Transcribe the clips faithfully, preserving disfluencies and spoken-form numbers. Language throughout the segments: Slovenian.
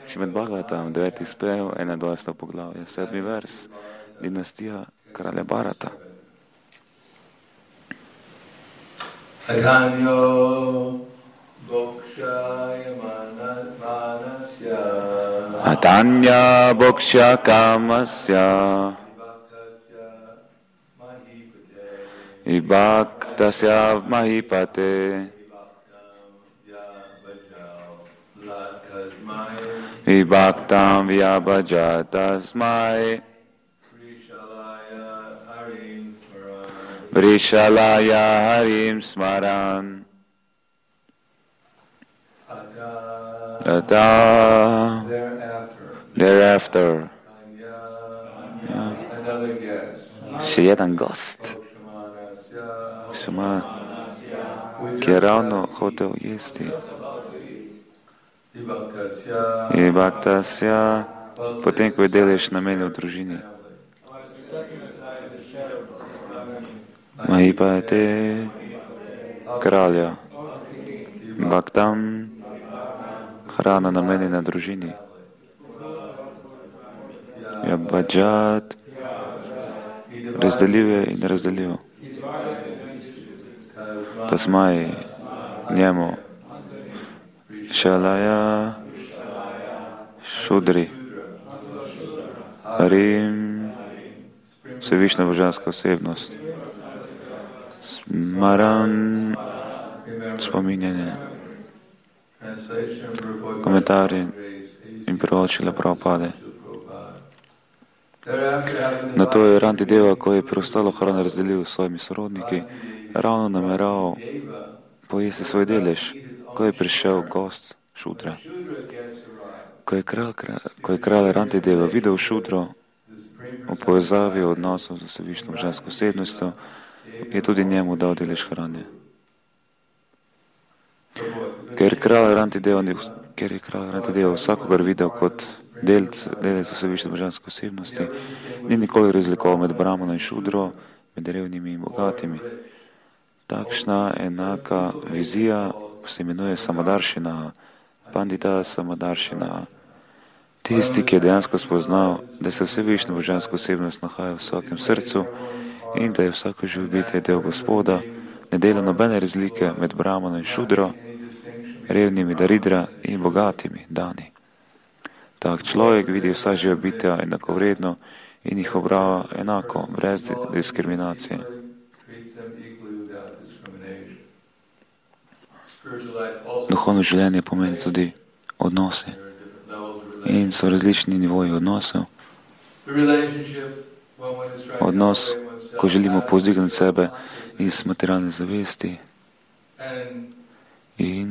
Šrimad Bhagavatam, deveti spev, enaindvajseto poglavje, sedmi vers, dinastija kralja Bharata. Atanyo bokshaya manasya Atanya boksha kamasya Vibhaktasya mahipate Vibhaktam vyabhajatasmai Vrishalaya harim smaran Ata thereafter ja. Še jedan gost Šama, ki je ravno hotel jesti Vibhaktasya, potem ko je delež namenil družini. Mahipate kralja, Bhaktam hrana namenjena družini. Vyabhajat razdelil je in razdelil. Tasmai njemu Šalaja Šudri Harim Vsevišnja božanska osebnost Smaran spominjanje komentarji in preočila Prabhupade. Na to je Rantideva, ko je preostalo hrano razdelil s svojimi sorodniki, ravno nameraval pojesti svoj delež, ko je prišel gost Šudra. Ko je kralj, ko je kralj Rantideva videl Šudro v povezavi odnosov z vsevišnjo božansko osebnostjo, je tudi njemu dal delež hrane. Ker kralj Rantideva, ker je kralj Rantideva vsakogar videl kot delc, delec vsevišnje božanske osebnosti, ni nikoli razlikoval med Brahmano in Šudro, med revnimi in bogatimi. Takšna enaka vizija se imenuje Samadaršina, Pandita Samadaršina. Tisti, ki je dejansko spoznal, da se vsevišnja božanska osebnost nahaja v vsakem srcu in da je vsako živo bitje del Gospoda, ne dela nobene razlike med Brahmano in Šudro, revnimi Daridra in bogatimi Dani. Tak človek vidi vsa živa bitja enakovredno in jih obrava enako, brez diskriminacije. Duhovno življenje pomeni tudi odnose in so različni nivoji odnosov. Odnos, ko želimo povzdigniti sebe iz materialne zavesti in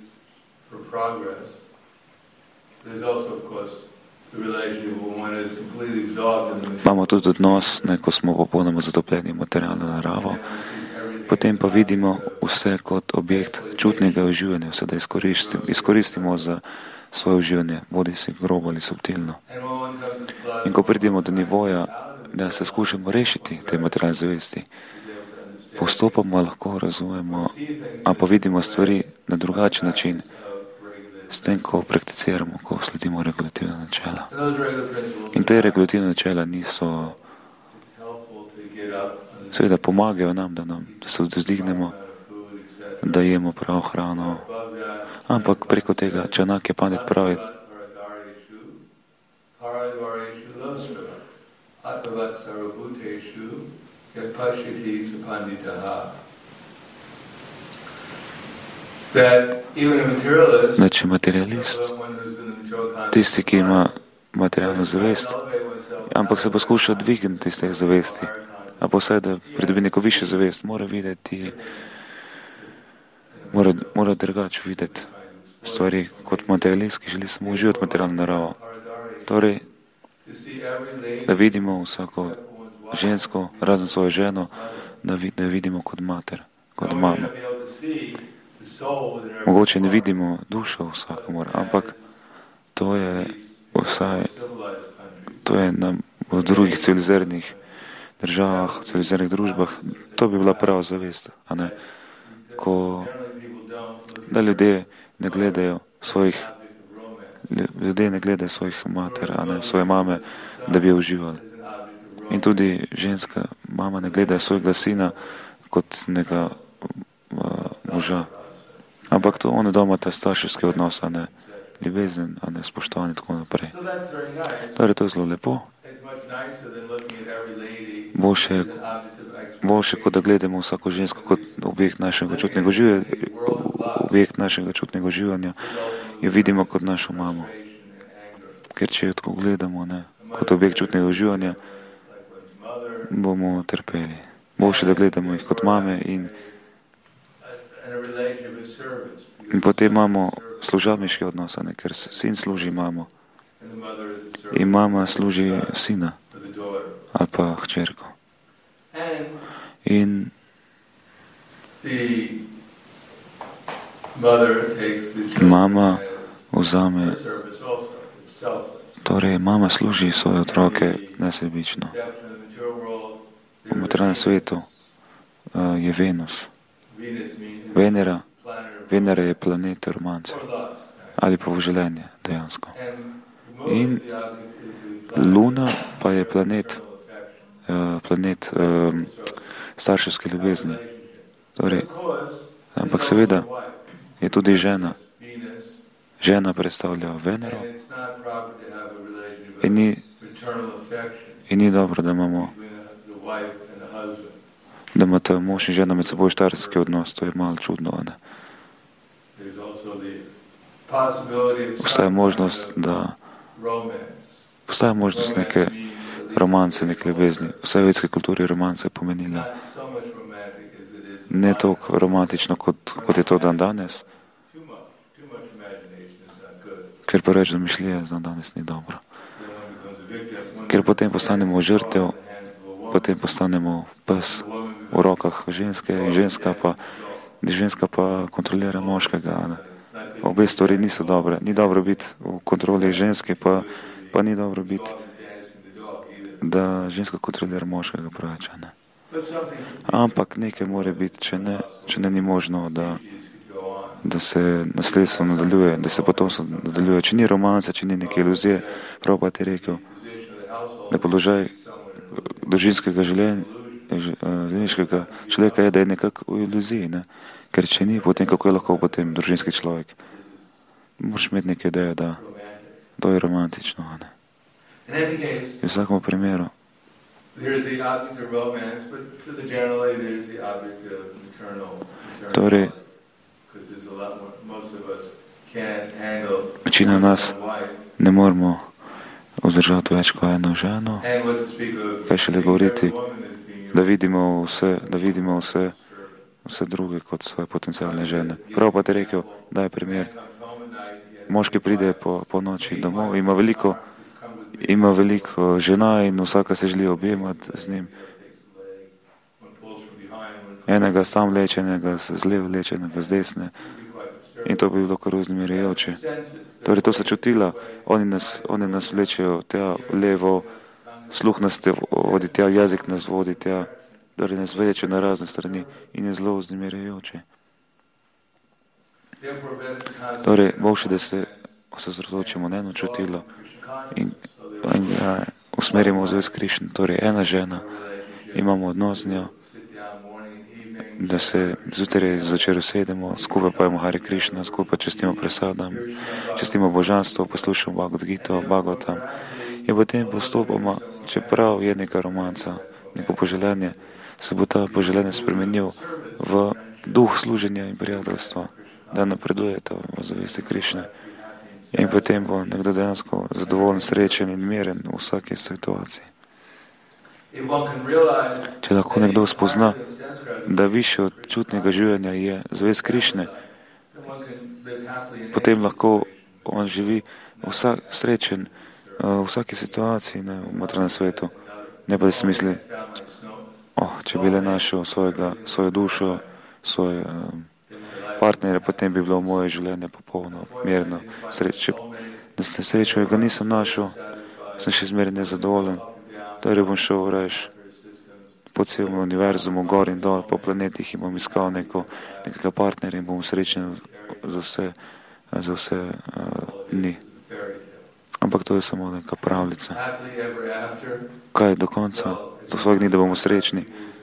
imamo tudi odnos, ne, ko smo popolnoma zatopljeni v materialno naravo, potem pa vidimo vse kot objekt čutnega uživanja, vse da izkoristimo, izkoristimo za svoje uživanje, bodi si grobo ali subtilno. In ko pridemo do nivoja, da se skušamo rešiti te materialne zavesti, postopoma lahko razumemo, a pa vidimo stvari na drugačen način, s tem, ko prakticiramo, ko sledimo regulativna načela. In te regulativne načela niso, seveda pomagajo nam, da, nam, da se vzdignemo, da jemo prav hrano, ampak preko tega, Čanakya Pandit pravi, da če materialist, tisti, ki ima materialno zavest, ampak se poskuša dvigniti iz te zavesti, a pa vsaj, da pridobi neko višjo zavest, mora videti, mora, mora drugače videti stvari kot materialist, ki želi samo uživati materialno naravo. Torej, da vidimo vsako žensko, razen svojo ženo, da, vid, da vidimo kot mater, kot mamo. Mogoče ne vidimo dušo vsakomor, ampak to je vsaj, to je na, v drugih civiliziranih državah, civiliziranih družbah, to bi bila prava zavest, a ne? Ko, da ljudje ne gledajo svojih ljudje ne gledajo svojih mater, a ne svoje mame, da bi uživali. In tudi ženska mama ne gleda svojega sina kot nekega uh, moža. Ampak to one doma ta starševski odnos, a ne ljubezen, a ne spoštovanje, tako naprej. Torej, to je zelo lepo. Boljše, boljše, kot da gledamo vsako žensko kot objekt našega čutnega uživanja, objekt našega čutnega uživanja, jo vidimo kot našo mamo. Ker če jo tako gledamo, ne, kot objekt čutnega uživanja, bomo trpeli. Boljše, da gledamo jih kot mame in, in potem imamo služabniški odnos, ne, ker sin služi mamo in mama služi sina ali pa hčerko. In mama vzame, torej mama služi svoje otroke nesebično. V materialnem svetu uh, je Venus. Venera, Venera je planet romance ali pa življenje dejansko. In Luna pa je planet, uh, planet um, starševske ljubezni. Torej, ampak seveda je tudi žena. Žena predstavlja Venero in ni, in ni dobro, da imamo da imata mož in žena med seboj starski odnos, to je malo čudno, ne? Obstaja možnost, da obstaja možnost neke romance, neke ljubezni. Vse vedske kulture romanca je pomenila ne toliko romantično, kot, kot je to dan danes, ker pa reč domišljije za danes ni dobro. Ker potem postanemo žrtev, potem postanemo pes v rokah ženske in ženska pa, ženska pa kontrolira moškega. Ne? Obe stvari niso dobre. Ni dobro biti v kontroli ženske, pa, pa ni dobro biti, da ženska kontrolira moškega preveč. Ne? Ampak nekaj mora biti, če ne, če ne ni možno, da, da se nasledstvo nadaljuje, da se potomstvo nadaljuje. Če ni romance, če ni neke iluzije, prav pa ti rekel, da položaj družinskega življenja, življenjskega človeka je, da je nekako v iluziji, ne? Ker če ni, potem kako je lahko potem družinski človek? Moraš imeti neke ideje, da to je romantično, ne? V vsakom primeru torej večina nas ne moramo vzdržati več kot eno ženo, kaj šele govoriti, da vidimo vse, da vidimo vse, vse druge kot svoje potencialne žene. Prav pa ti rekel, daj primer. Moški pride po, po noči domov, ima veliko, ima veliko žena in vsaka se želi objemati z njim. Enega sam leče, enega z leve leče, enega z desne. In to bi bilo kar vznemirjajoče. Torej, to so čutila, oni nas, oni nas vlečejo tja levo, sluh nas te vodi tja, jezik nas vodi tja, torej nas vleče na razne strani in je zelo vznemirjajoče. Torej, boljše, da se osredotočimo na eno čutilo in, in ja, usmerimo v zvez Krišne. Torej, ena žena, imamo odnos z njo, da se zjutraj zvečer usedemo, skupaj pojemo Hare Krišna, skupaj čestimo presadam, čestimo božanstvo, poslušamo Bhagavad Gita, Bhagavatam in potem postopoma, čeprav je neka romanca, neko poželjenje, se bo ta poželjenje spremenil v duh služenja in prijateljstva, da napreduje to v zavesti Krišne. In potem bo nekdo dejansko zadovoljen, srečen in miren v vsaki situaciji. Če lahko nekdo spozna, da više od čutnega življenja je zavest Krišne, potem lahko on živi vsak, srečen v vsaki situaciji, ne, v materialnem svetu. Ne pa da si misli, oh, če bi le našel svojega, svojo dušo, svoje um, partnere, potem bi bilo moje življenje popolno, mirno, sreče. Da se srečo, ga nisem našel, sem še zmeraj nezadovoljen. Torej bom šel reč po celem univerzumu, gor in dol, po planetih in bom iskal neko, nekega partnerja in bom srečen za vse, za vse uh, dni. to je samo neka pravljica. Kaj je do konca? Do svojih dni, da bomo srečni.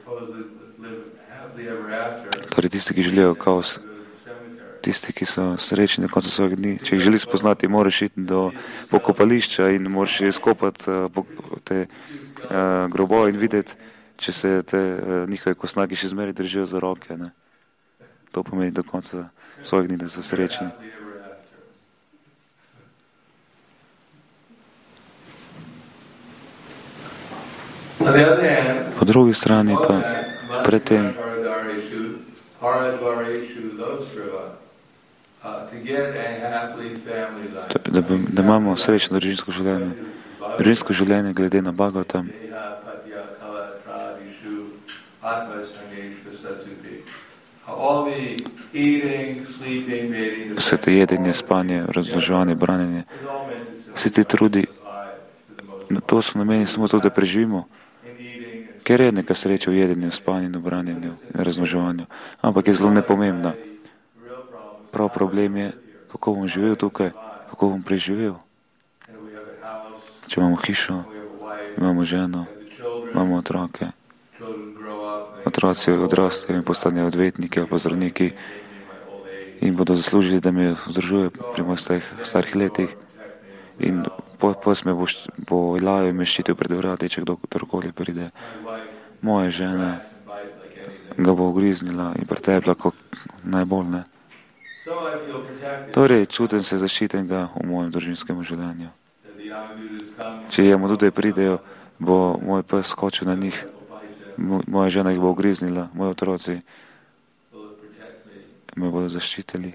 Torej tisti, ki želijo kaos, tisti, ki so srečni do konca svojih dni, če jih želi spoznati, moraš iti do pokopališča in moraš izkopati uh, te uh, groboje in videti, če se te uh, njihove kosnaki še zmeraj držijo za roke. Ne? To pomeni do konca svojih dni, da so srečni. Po drugi strani pa predtem, da, da imamo srečno družinsko življenje. Družinsko življenje glede na Bhagavatam vse te jedenje, spanje, razloževanje, branjenje, vse te trudi, to so nameni samo to, da preživimo. Ker je neka sreča v jedenju, spanju, v branjenju, razloževanju, ampak je zelo nepomembna. Prav problem je, kako bom živel tukaj, kako bom preživel. Če imamo hišo, imamo ženo, imamo otroke, otroci odrastejo in postanejo odvetniki ali pa zdravniki in bodo zaslužili, da me vzdržuje pri mojih starih, starih letih in pos me bo, bo lajal in me ščitil pred vrati, če kdorkoli pride. Moja žena ga bo ugriznila in pretepla kot najbolj ne. Torej, čutim se zaščitenega v mojem družinskem življenju. Če jemo tudi pridejo, bo moj pes skočil na njih, moja žena jih bo ugriznila, moji otroci me bodo zaščitili.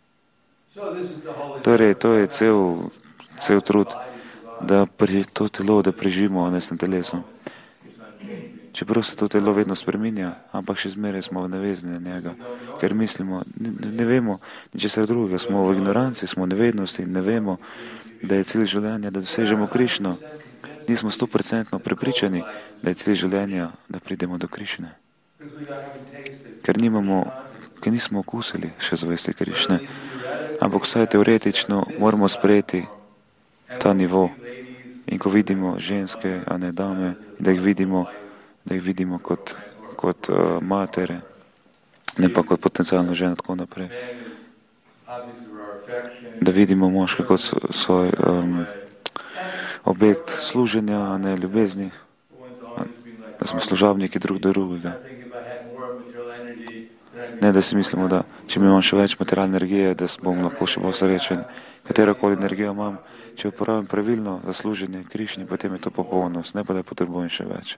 Torej, to je cel, cel trud, da pri to telo, da preživimo, a ne s tem telesom. Čeprav se to telo vedno spreminja, ampak še zmeraj smo navezni na njega, ker mislimo, ne, ne vemo ničesar drugega, smo v ignoranci, smo v nevednosti in ne vemo, da je cilj življenja, da dosežemo Krišno. Nismo stoprocentno prepričani, da je cilj življenja, da pridemo do Krišne. Ker nimamo, ker nismo okusili še zvesti Krišne, ampak vsaj teoretično moramo sprejeti ta nivo. In ko vidimo ženske, a ne dame, da jih vidimo, da jih vidimo kot, kot uh, matere, ne pa kot potencialno ženo, tako naprej. Da vidimo moške kot svoj um, objekt služenja, a ne ljubezni, da smo služabniki drug do drugega. Ne, da si mislimo, da če imam še več materialne energije, da bom lahko še bolj srečen. Katerokoli energijo imam, če uporabim pravilno za služenje Krišni, potem je to popolnost, ne pa da potrebujem še več.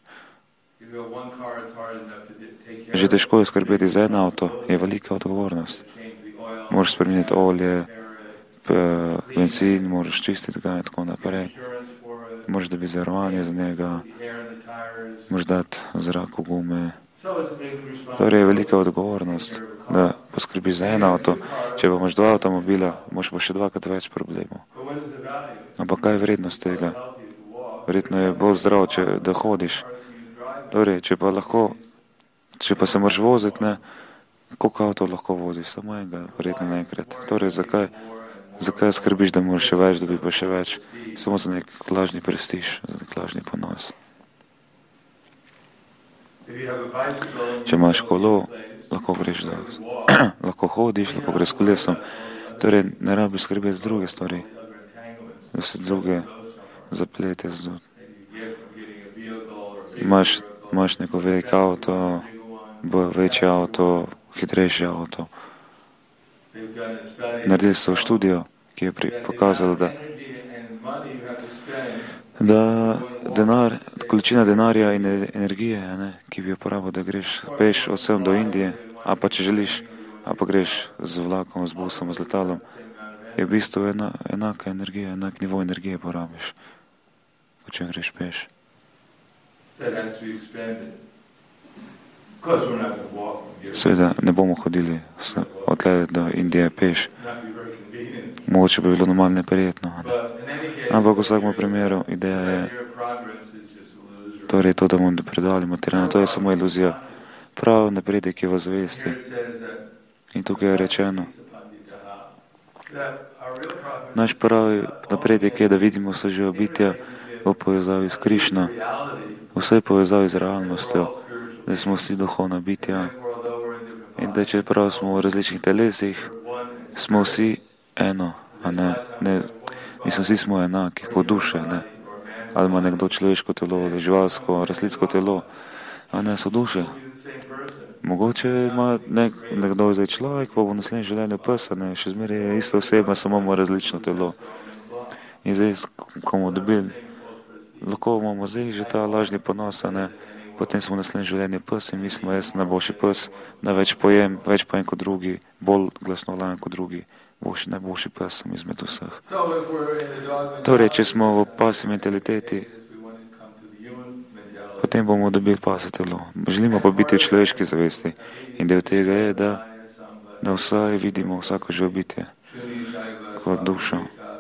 Že težko je skrbeti za en avto, je velika odgovornost. Moraš spremeniti olje, benzin, moraš čistiti ga in tako naprej. Moraš dobiti zavarovanje za njega, moraš dati zrak v gume. Torej je velika odgovornost, da poskrbiš za en avto. Če pa imaš dva avtomobila, imaš pa še dvakrat več problemov. Ampak kaj je vrednost tega? Verjetno je bolj zdrav, če da hodiš. Torej, če pa lahko, če pa se moraš voziti, ne, koliko avto lahko voziš? Samo enega, verjetno naenkrat. Torej, zakaj, zakaj skrbiš, da moraš še več, da bi pa še več? Samo za nek lažni prestiž, za nek lažni ponos. Če imaš kolo, lahko greš, da lahko hodiš, lahko greš s kolesom. Torej, ne rabiš skrbeti za druge stvari, za vse druge zaplete. Imaš Imaš neko veliko avto, večje avto, hitrejše avto. Naredili so študijo, ki je pokazala, da, da denar, količina denarja in energije, ne, ki bi jo porabil, da greš peš od sem do Indije, a pa če želiš, a pa greš z vlakom, z busom, z letalom, je v bistvu ena, enaka energija, enak nivo energije porabiš, kot če greš peš. Seveda ne bomo hodili od tle do Indije peš. Mogoče bi bilo normalno neprijetno. Ne? Ampak v vsakem primeru ideja je torej to, da bomo napredovali materialno. To je samo iluzija. Prav napredek je v zavesti. In tukaj je rečeno, Naš pravi napredek je, da vidimo vse živa bitja v povezavi s Krišno, vse povezavi z realnostjo, da smo vsi duhovna bitja in da čeprav smo v različnih telesih, smo vsi eno, a ne, ne mislim, vsi smo enaki, kot duše, ne. Ali ima nekdo človeško telo, živalsko, rastlinsko telo, a ne, so duše. Mogoče ima nek, nekdo zdaj človek, pa bo naslednje življenje pes, a ne, še zmeraj je ista oseba, samo ima različno telo. In zdaj, ko bomo dobili, lahko imamo zdaj že ta lažni ponos, a ne, potem smo naslednje življenje pes in mislimo, jaz sem najboljši pes, da več pojem, več pojem kot drugi, bolj glasno lajem kot drugi, boljši, najboljši pes sem izmed vseh. Torej, če smo v pasji mentaliteti, potem bomo dobili pasje telo. Želimo pa biti v človeški zavesti in del tega je, da, da vsaj vidimo vsako živo bitje kot dušo.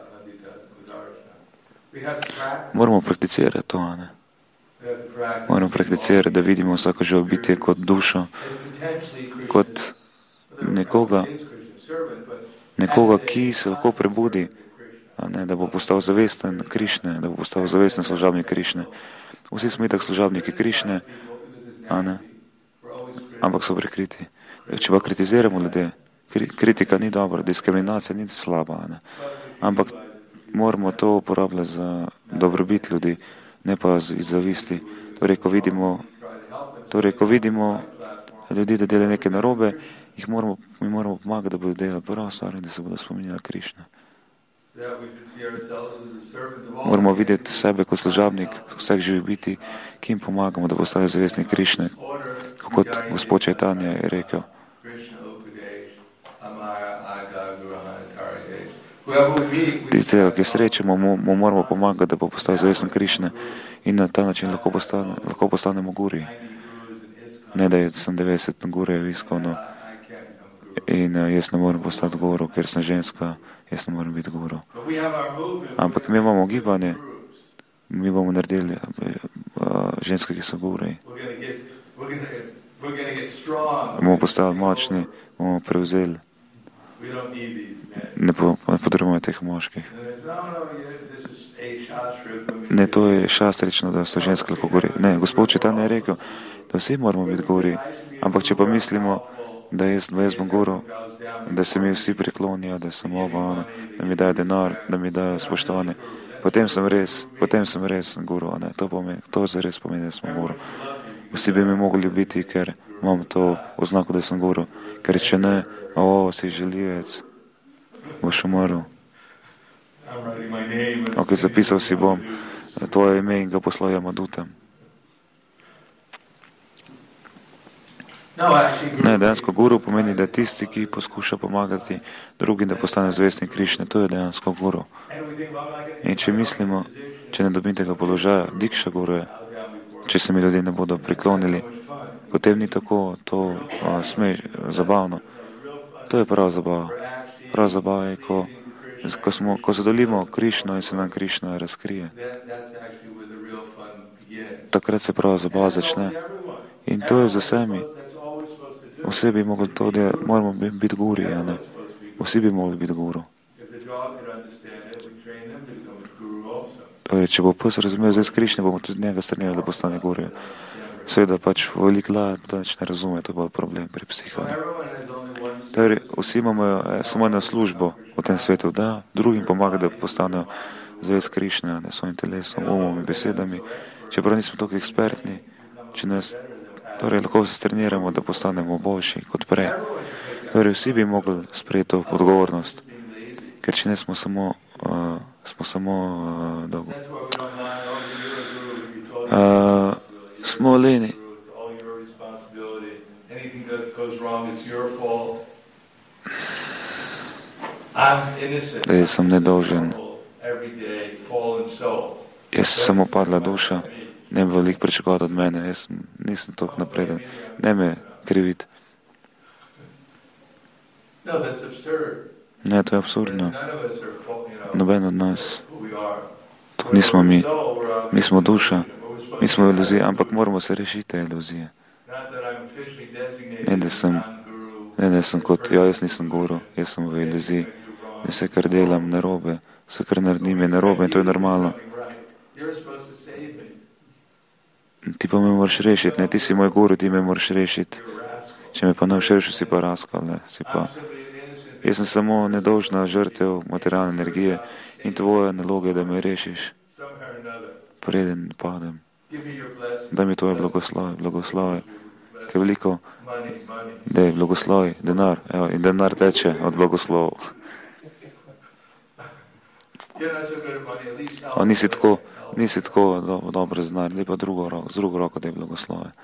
Moramo prakticirati to, a ne? Moramo prakticirati, da vidimo vsako živo bitje kot dušo, kot nekoga, nekoga, ki se lahko prebudi, a ne, da bo postal zavesten Krišne, da bo postal zavesten služabnik Krišne. Vsi smo itak služabniki Krišne, a ne, ampak so prikriti. Če pa kritiziramo ljudje, kritika ni dobra, diskriminacija ni slaba, a ne, ampak moramo to uporabljati za dobrobit ljudi, ne pa iz zavisti. Torej, ko vidimo, torej, ko vidimo ljudi, da delajo nekaj narobe, jih moramo, mi moramo pomagati, da bodo delali prav stvar in da se bodo spominjali Krišne. Moramo videti sebe kot služabnik vseh živih biti, ki jim pomagamo, da postane zavestnik Krišne. Kot gospod Čajtanja je rekel. Tistega, ki srečemo, mu, mu moramo pomagati, da bo postal zavestnik Krišne in na ta način lahko, postane, lahko postanemo guri. Ne, da sem devetdeset gurujev iskovno in jaz ne morem postati guru, ker sem ženska, jaz ne morem biti guru. Ampak mi imamo gibanje, mi bomo naredili uh, ženske, ki so guri. Bomo postali močni, bomo prevzeli. Ne, po, ne potrebujemo teh moških. Ne, to je šastrično, da so ženske lahko gori. Ne, gospod Čajtanja je rekel, da vsi moramo biti gori, ampak če pa mislimo, da jaz, da jaz bom guru, da se mi vsi priklonijo, da sem ova, da mi dajo denar, da mi dajo spoštovanje, potem sem res, potem sem res guru, ne, to, pomeni, to zares pomeni, da smo guru. Vsi bi mi mogli biti, ker imam to oznako, da sem guru, ker če ne, o, si željivec, boš umrl. Ok, zapisal si bom tvoje ime in ga poslal Jamadutam. Ne, dejansko guru pomeni, da tisti, ki poskuša pomagati drugim, da postane zvestnik Krišne, to je dejansko guru. In če mislimo, če ne dobim tega položaja, dikša guruje, če se mi ljudje ne bodo priklonili, potem ni tako to a, smeš, zabavno. To je prav zabava. Prav zabava je, ko, ko, smo, ko zadovoljimo Krišno in se nam Krišna razkrije. Takrat se prav zabava začne. In to je za vsemi. Vsi bi mogli to, da moramo biti guri, a ne. Vsi bi mogli biti guru. Torej, če bo pes razumel zdaj s Krišne, bomo tudi njega strnili, da postane guru. Seveda pač velik laj, da neč ne razume, to bo problem pri psihu. Torej, vsi imamo eh, samo eno službo v tem svetu, da drugim pomaga, da postanejo zvest Krišne, ne svojim telesom, umom in besedami. Čeprav nismo toliko ekspertni, če nas, torej lahko se treniramo, da postanemo boljši kot prej. Torej, vsi bi mogli sprejeti to odgovornost, ker če ne smo samo, uh, smo samo uh, dolgo. Uh, smo leni. Da jaz sem nedolžen. Jaz sem samo padla duša. Ne bi veliko pričakovati od mene. Jaz nisem toliko napreden. Ne me kriviti. Ne, to je absurdno. Noben od nas. To nismo mi. Mi smo duša. Mi smo iluzije, ampak moramo se rešiti te iluzije. Ne, da sem, ne, da sem kot, ja, jaz nisem guru, jaz sem v iluziji. vse, kar delam narobe, vse, kar naredim, je narobe in to je normalno. Ti pa me moraš rešiti, ne, ti si moj guru, ti me moraš rešiti. Če me pa ne boš rešil, si pa raskal, ne, si pa. Jaz sem samo nedolžna žrtev materialne energije in tvoja naloga je, da me rešiš, preden padem. Daj mi tvoje blagoslove, blagoslove, ker veliko, da je blagoslov, denar, evo, in denar teče od blagoslovov. O, nisi tako, nisi tako do, dobro znar, da pa drugo roko, z drugo roko, da je blagoslove.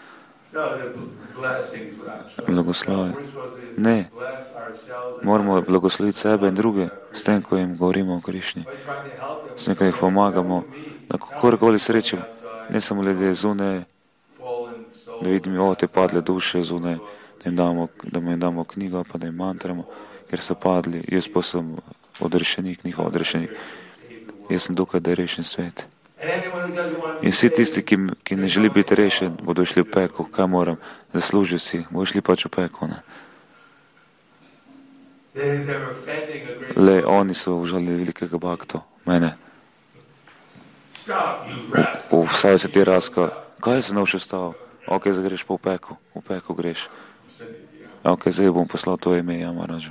Blagoslove. Ne, moramo blagosloviti sebe in druge, s tem, ko jim govorimo o Krišni. S tem, ko jih pomagamo, da kakorkoli srečemo, ne samo ljudje zunaj, da vidim, o, te padle duše zunaj, da jim damo, da jim damo knjigo, pa da jim mantramo, ker so padli, jaz pa sem odrešenik, njihov odrešenik. Jaz sem tukaj, da rešim svet. In vsi tisti, ki, ki ne želi biti rešen, bodo šli v peko. Kaj moram? Zaslužil si. Bodo šli pač v peko, ne? Le, oni so užalili velikega bakta, mene. Vsaj se ti raskal. Kaj se nav še stal? Ok, zdaj greš pa v peko. V peko greš. Ok, zdaj bom poslal to ime, ja, Maharažu.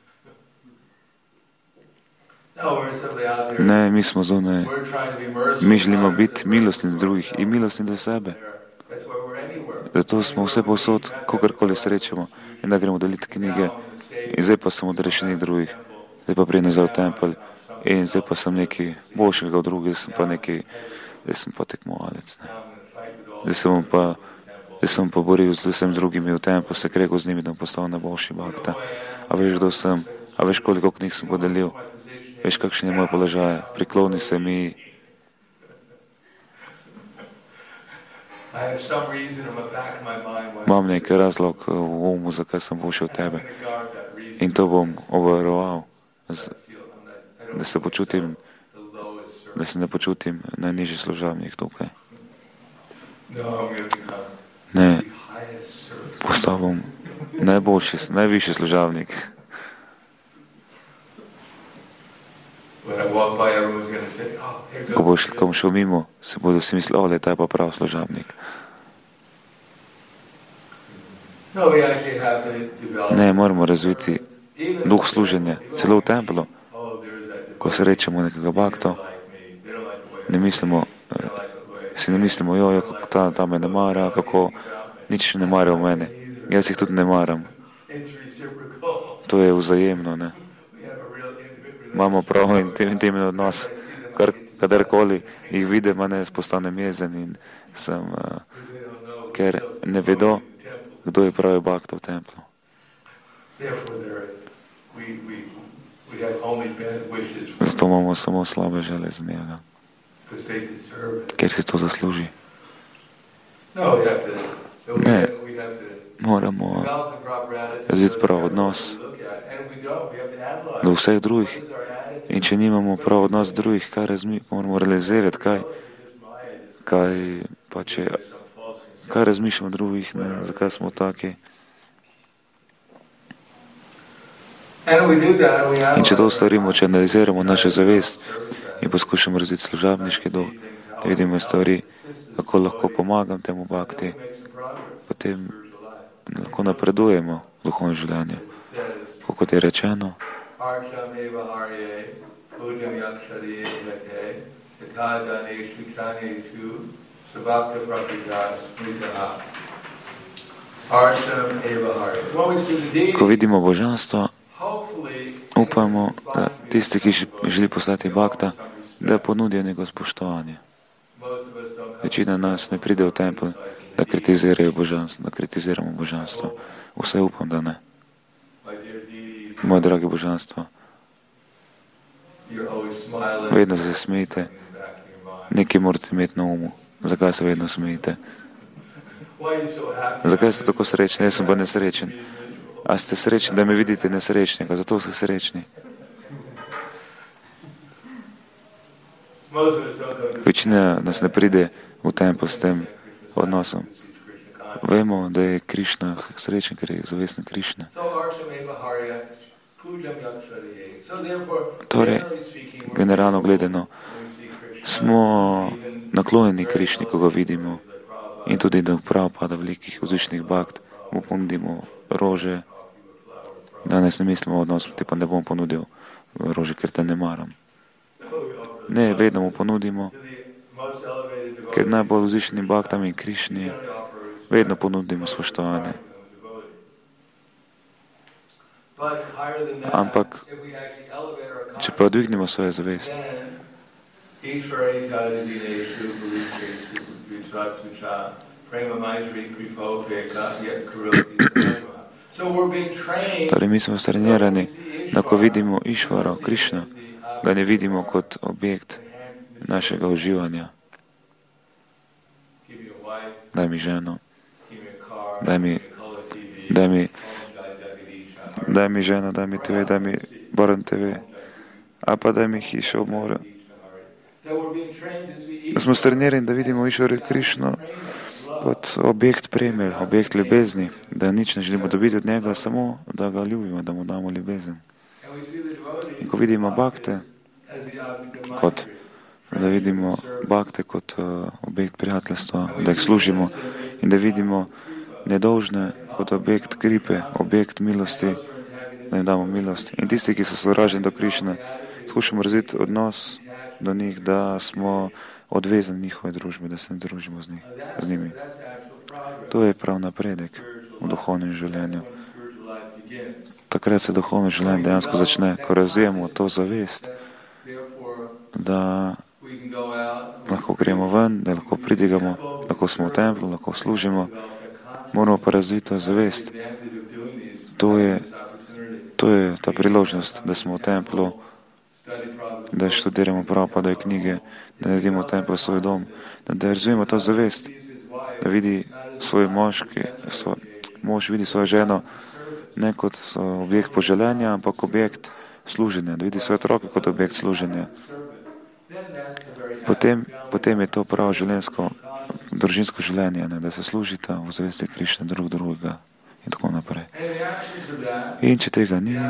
Ne, mi smo zunaj. Mi želimo biti milostni do drugih in milostni do sebe. Zato smo vse posod, kogarkoli srečamo, in da gremo deliti knjige. In zdaj pa sem odrešenik drugih. Zdaj pa pridem nazaj v tempelj. In zdaj pa sem nekaj boljšega od drugih, zdaj sem pa nekaj, zdaj sem pa tekmovalec. Ne. Zdaj sem pa, zdaj sem pa boril z vsem drugimi v tempelj, se kregal z njimi, da bom postal najboljši bakta. A veš, kdo sem? A veš, koliko knjig sem podelil? Veš, kakšen je moj položaj? Prikloni se mi. Imam nekaj razlog v umu, zakaj sem pošel tebe. In to bom obvaroval, da se počutim, da se ne počutim najnižji služabnik tukaj. Ne, postal bom najboljši, najvišji služabnik. Ko boš kom šel mimo, se bodo vsi mislili, o, da je ta pa prav služabnik. Ne, moramo razviti duh služenja, celo v templu. Ko srečamo nekega bakta, ne mislimo, si ne mislimo, joj, ta, ta me ne mara, kako nič ne mara v mene. Jaz jih tudi ne maram. To je vzajemno, ne. Imamo prav intimen odnos, kar kadarkoli jih vidim, ne postanem jezen in sem, uh, ker ne vedo, kdo je pravi bakta v templu. Zato imamo samo slabe želje za njega, ker si to zasluži. Ne, moramo razviti prav odnos do vseh drugih. In če nimamo prav odnos do drugih, kaj razmi, moramo realizirati, kaj, kaj, pa če, kaj razmišljamo o drugih, ne, zakaj smo taki. In če to storimo, če analiziramo našo zavest in poskušamo razviti služabniški duh, da vidimo stvari, kako lahko pomagam temu bakti, potem lahko napredujemo v duhovnem življenju. Kot je rečeno, ko vidimo božanstvo, upamo, da tisti, ki želi postati bakta, da ponudijo neko spoštovanje. Večina nas ne pride v tempelj, da kritizirajo božanstvo, da kritiziramo božanstvo. Vse upam, da ne. Moje drage božanstvo, vedno se smejite, nekaj morate imeti na umu. Zakaj se vedno smejite? Zakaj ste tako srečni? Jaz sem pa nesrečen. A ste srečni, da me vidite nesrečnega? Zato ste srečni. Večina nas ne pride v tempelj s tem odnosom. Vemo, da je Krišna srečen, ker je zavestna Krišna. Torej, generalno gledano, smo naklonjeni Krišni, ko ga vidimo, in tudi do Prabhupada velikih vzvišnih bhakt mu ponudimo rože. Danes ne mislimo odnos, ti pa ne bom ponudil rože, ker te ne maram. Ne, vedno mu ponudimo, ker najbolj vzvišnim bhaktam in Krišni vedno ponudimo spoštovanje. Ampak, če pa dvignemo svojo zavest, torej mi smo strenirani, da ko vidimo Išvaro, Krišno, ga ne vidimo kot objekt našega uživanja. Daj mi ženo, daj mi, daj mi, daj mi ženo, daj mi te ve, daj mi Boran te ve, a pa daj mi hišo ob morju. Da smo strenirani, da vidimo Išvaro Krišno kot objekt preme, objekt ljubezni, da nič ne želimo dobiti od njega, samo da ga ljubimo, da mu damo ljubezen. In ko vidimo bhakte, kot, da vidimo bhakte kot uh, objekt prijateljstva, da jih služimo in da vidimo nedolžne kot objekt kripe, objekt milosti, da jim damo milost. In tisti, ki so sovražni do Krišne, skušamo razviti odnos do njih, da smo odvezani njihove družbe, da se ne družimo z, njih, z njimi. To je prav napredek v duhovnem življenju. Takrat se duhovno življenje dejansko začne, ko razvijemo to zavest, da lahko gremo ven, da lahko pridigamo, lahko smo v templu, lahko služimo, moramo pa razviti to zavest. To je, to je ta priložnost, da smo v templu, da študiramo Prabhupadove knjige, da naredimo v templu svoj dom, da, da razvijemo to zavest, da vidi svoj moški, svoj, mož vidi svojo ženo ne kot objekt poželjenja, ampak objekt služenja, da vidi svoje otroke kot objekt služenja. Potem, potem je to pravo življenjsko, družinsko življenje, ne, da se služita v zavesti Krišne drug drugega in tako naprej. In če tega ni,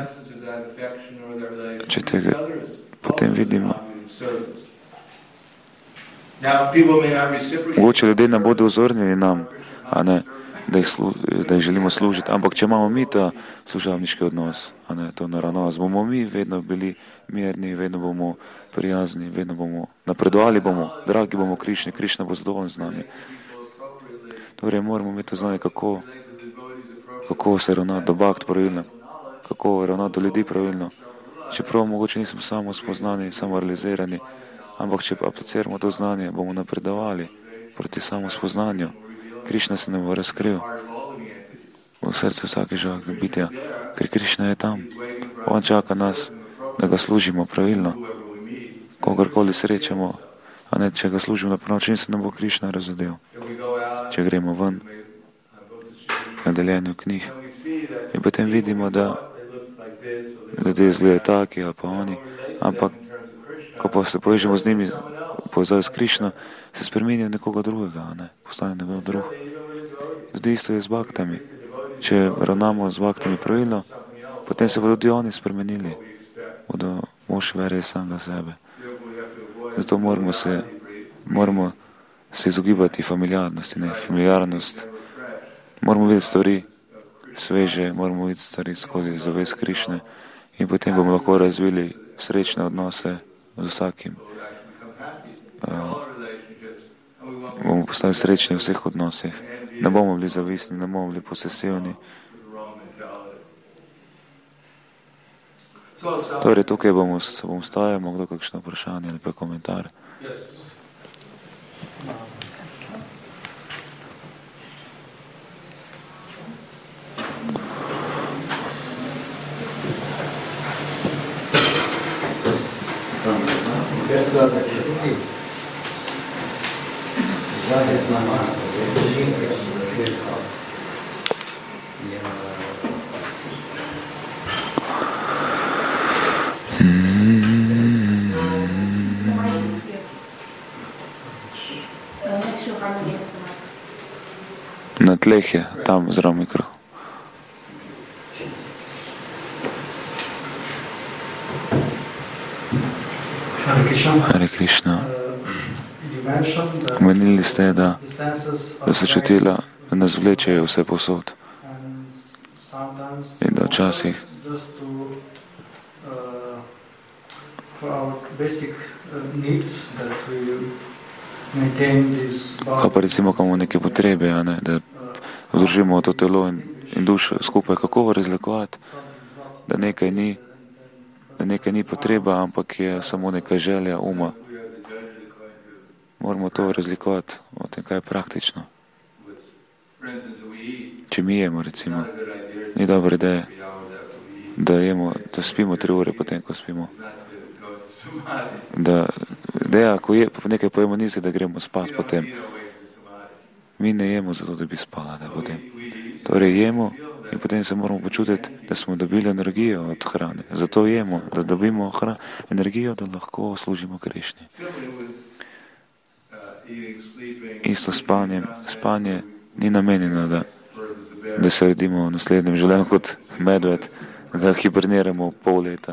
če tega, potem vidimo. Mogoče ljudje ne bodo ozornili nam, a ne, da jih, slu, da jih želimo služiti, ampak če imamo mi ta služavniški odnos, a ne, to naravnost, bomo mi vedno bili mirni, vedno bomo prijazni, vedno bomo napredovali, bomo, dragi bomo Krišni, Krišna bo zadovoljen z nami. Torej moramo imeti znanje, kako, kako se ravnati do bhakt pravilno, kako ravnati do ljudi pravilno. Čeprav mogoče nismo samo spoznani, samo realizirani, ampak če apliciramo to znanje, bomo napredovali proti samo spoznanju. Krišna se nam bo razkril v srcu vsake živega bitja, ker Krišna je tam. On čaka nas, da ga služimo pravilno. Kogarkoli srečamo, a ne, če ga služimo na prav način, se nam bo Krišna razodel. Če gremo ven na deljenju knjig in potem vidimo, da ljudje izgledajo taki ali pa oni, ampak ko pa se povežemo z njimi, povezajo s Krišno, se spremenijo nekoga drugega, ne, postane nekoga drug. Tudi isto je z bhaktami. Če ravnamo z bhaktami pravilno, potem se bodo tudi oni spremenili, bodo mož verje samega sebe. Zato moramo se, moramo se izogibati familiarnosti, ne, familiarnost. Moramo videti stvari sveže, moramo videti stvari skozi zavest Krišne in potem bomo lahko razvili srečne odnose z vsakim. Uh, bomo postali srečni v vseh odnosih. Ne bomo bili zavisni, ne bomo bili posesivni. Torej, tukaj bomo, se bomo stajamo, kdo kakšno vprašanje ali pa komentar. Na tleh je, tam zraven mikro. Hare Krishna. Omenili ste, da, da so čutila, da nas vlečejo vse posod. In da včasih Kaj pa recimo, ko imamo neke potrebe, a ne, da vzdržimo to telo in, in dušo skupaj, kako razlikovati, da nekaj ni, da nekaj ni potreba, ampak je samo neka želja uma. Moramo to razlikovati o tem, kaj je praktično. Če mi jemo, recimo, ni dobra ideja, da jemo, da spimo tri ure potem, ko spimo. Da ideja, ko je, nekaj pojemo nisi, da gremo spati potem. Mi ne jemo zato, da bi spala, da potem. Torej jemo in potem se moramo počutiti, da smo dobili energijo od hrane. Zato jemo, da dobimo hra, energijo, da lahko služimo Krišni. Isto spanje, spanje ni namenjeno, da, da se rodimo v naslednjem življenju kot medved, da hiberniramo pol leta.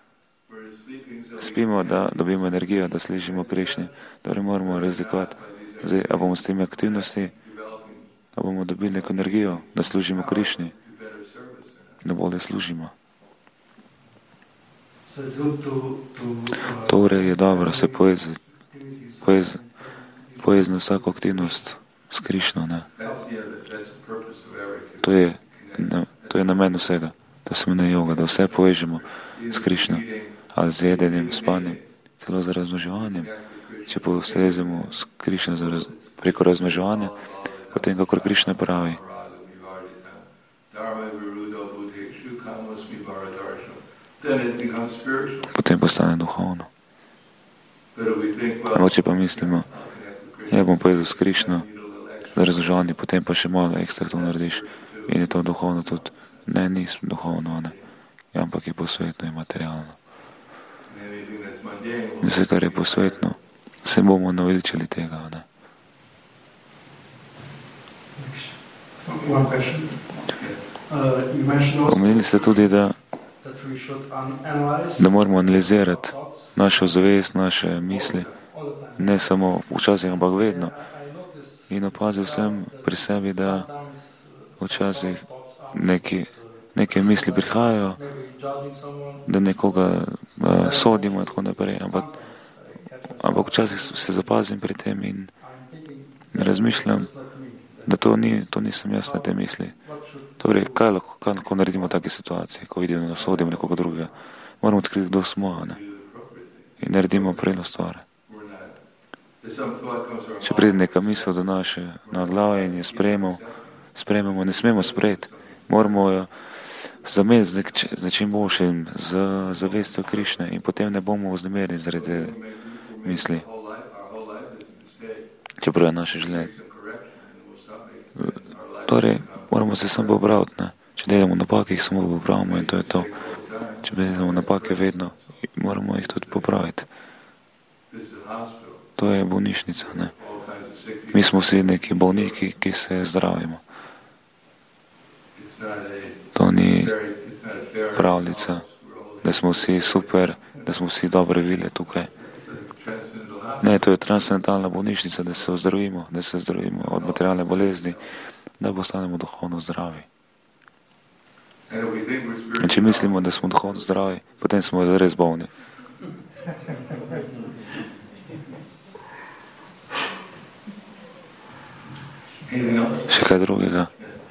Spimo, da dobimo energijo, da služimo Krišni. Torej moramo razlikovati. Zdaj, a bomo s temi aktivnosti, a bomo dobili neko energijo, da služimo Krišni, da bolje služimo. Torej je dobro se povezati, povezati, povezati vsako aktivnost s Krišno, ne. To je, to je namen vsega, to se imenuje joga, da vse povežemo s Krišno, ali z jedenjem, spanjem, celo z razmnoževanjem. Če povezemo s Krišno raz, preko razmnoževanja, potem kakor Krišna pravi. Potem postane duhovno. Ampak če pa mislimo, ja bom povezal s Krišno, za razmnoževanje, potem pa še malo ekstra to narediš in je to duhovno tudi. Ne, ni duhovno, ne. Ampak je posvetno in materialno. Vse, kar je posvetno, se bomo naveličali tega, ne. Omenili ste tudi, da, da moramo analizirati našo zavest, naše misli, ne samo včasih, ampak vedno. In opazil sem pri sebi, da včasih neki, neke misli prihajajo, da nekoga uh, sodimo in tako naprej, ampak, ampak včasih se zapazim pri tem in razmišljam, da to, ni, to nisem jaz na te misli. Torej, kaj lahko, kaj lahko naredimo v taki situaciji, ko vidimo, da sodimo nekoga drugega? Moramo odkriti, kdo smo, ne? In naredimo pravilno stvar. Če pride neka misel do naše na glave in je sprejemamo, sprejemamo, ne smemo sprejeti. Moramo jo zamenjati z, nek, z nečim boljšim, z zavestjo Krišne in potem ne bomo vznemirjeni zaradi misli. Čeprav je naše življenje. Torej, moramo se samo popraviti, ne. Če delamo napake, jih samo popravimo in to je to. Če delamo napake vedno, moramo jih tudi popraviti. To je bolnišnica, ne. Mi smo vsi neki bolniki, ki se zdravimo. To ni pravljica, da smo vsi super, da smo vsi dobre vile tukaj. Ne, to je transcendentalna bolnišnica, da se ozdravimo, da se ozdravimo od materialne bolezni, da postanemo duhovno zdravi. In če mislimo, da smo duhovno zdravi, potem smo res bolni. Še kaj drugega?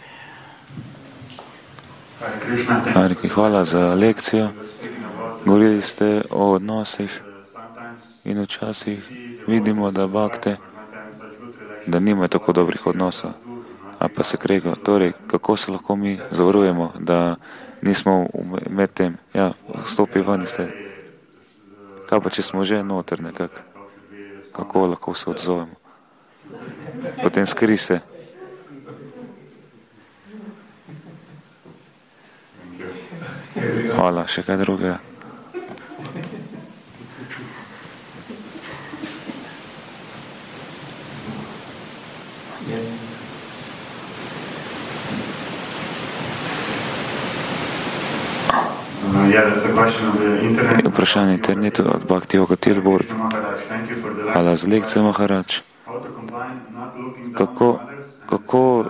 Hvala za lekcijo. Govorili ste o odnosih in včasih vidimo, da bakte, da nimajo tako dobrih odnosov. A pa se krega, torej, kako se lahko mi zavarujemo, da nismo med tem, ja, stopi ven ste. Kaj pa, če smo že noter nekako? Kako lahko se odzovemo? Potem skri se. Hvala, še kaj drugega? Vprašanje internetu od Bhakti Yoga Tilburg. Hvala za lekcijo, Maharaj. Kako, kako,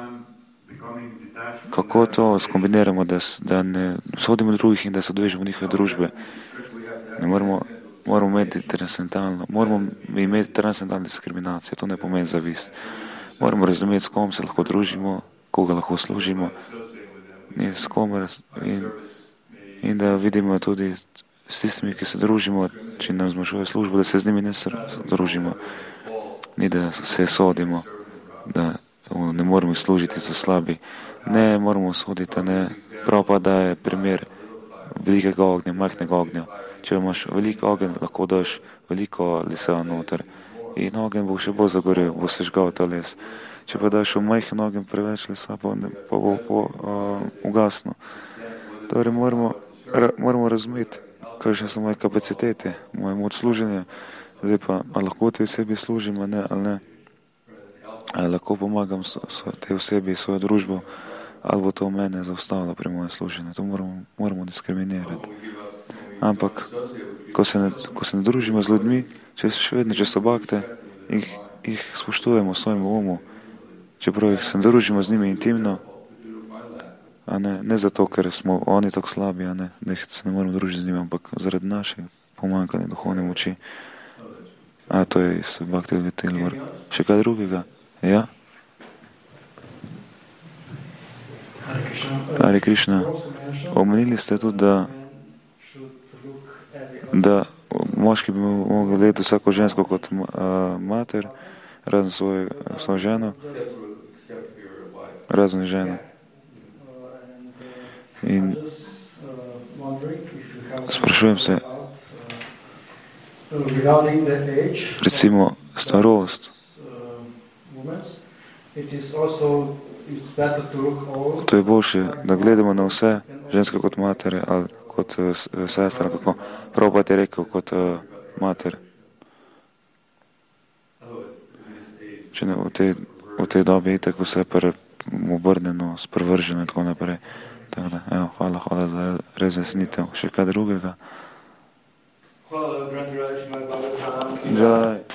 kako to skombiniramo, da, da ne sodimo drugih in da se odvežemo njihove družbe? Ne moramo, moramo imeti transcendentalno, moramo imeti transcendentalno diskriminacijo, to ne pomeni zavist. Moramo razumeti, s kom se lahko družimo, koga lahko služimo, in, s kom, in, in da vidimo tudi s tistimi, ki se družimo, če nam zmanjšuje službo, da se z njimi ne družimo, ni da se sodimo, da ne moramo služiti za slabi. Ne moramo soditi, ne. Prav pa, da je primer velikega ognja, majhnega ognja. Če imaš veliko ogenj, lahko daš veliko lesa noter in ogenj bo še bolj zagorel, bo sežgal ta les. Če pa daš v majhen ogenj preveč lesa, pa, ne, pa bo po, uh, ugasno. Torej moramo, ra, moramo razumeti, kakšne so moje kapacitete, moje moč služenja. Zdaj pa, ali lahko tej osebi služim, ne, ali ne. Ali lahko pomagam so, so tej osebi, svojo družbo, ali bo to mene zaustavilo pri mojem služenju. To moramo, moramo diskriminirati. Ampak, ko se, ne, ko se ne družimo z ljudmi, če še vedno, če so bakte, jih, jih spoštujemo v svojem umu, čeprav jih se ne družimo z njimi intimno, a ne, ne zato, ker smo oni tako slabi, a ne, da jih se ne moramo družiti z njimi, ampak zaradi naše pomanjkanja duhovne moči. A to je iz Bhakti Yoga Tilburg. Še kaj drugega? Ja? Hare Krishna. Omenili ste tudi, da, da moški bi mogli gledati vsako žensko kot uh, mater, razen svojo, svojo ženo, razen ženo. In sprašujem se, recimo starost, to je boljše, da gledamo na vse ženske kot matere ali kot uh, sestra, kako prav pa ti je rekel, kot uh, mater. Če ne, v tej, v tej dobi je tako vse pre, obrnjeno, sprvrženo in tako naprej. Tako da, evo, hvala, hvala za razjasnitev. Še kaj drugega? Hvala, Grantiraž, moj Bhagavatam. Jai.